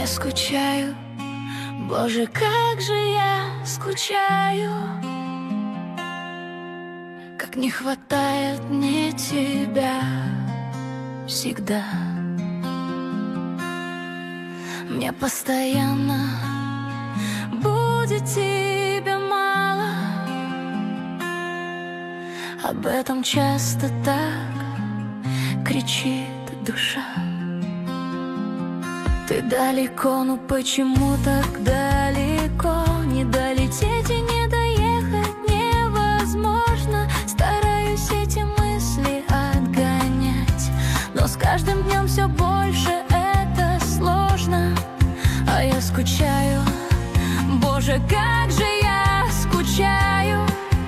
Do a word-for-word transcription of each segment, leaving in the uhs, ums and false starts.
Я скучаю, Боже, как же я скучаю, как не хватает мне тебя всегда. Мне постоянно будет тебя мало, об этом часто так кричит душа. Ты далеко, ну почему так далеко? Не долететь и не доехать невозможно. Стараюсь эти мысли отгонять, но с каждым днем все больше это сложно. А я скучаю, Боже, как же я скучаю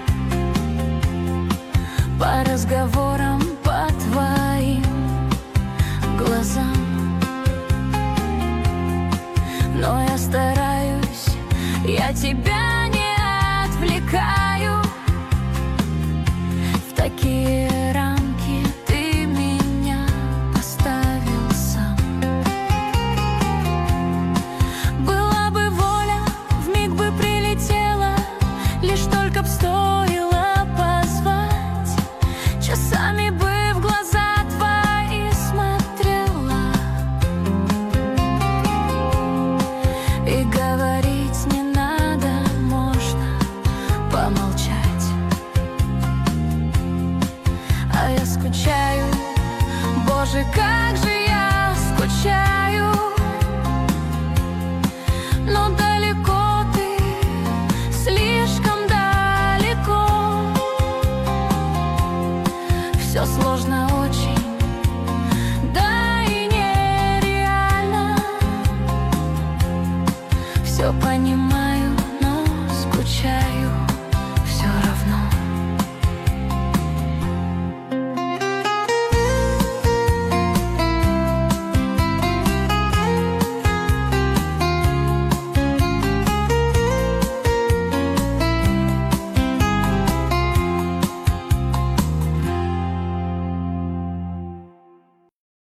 по разговорам, по твоим глазам. Но я стараюсь, я тебя не отвлекаю. В такие рамки ты меня поставил сам. Была бы воля, вмиг бы прилетела, лишь только б стоило позвать. Часами бы в глаза твои смотрела и говорить не надо, можно помолчать. А я скучаю, Боже, как же я скучаю, но далеко ты, слишком далеко. Все сложно очень, да и нереально все понимать.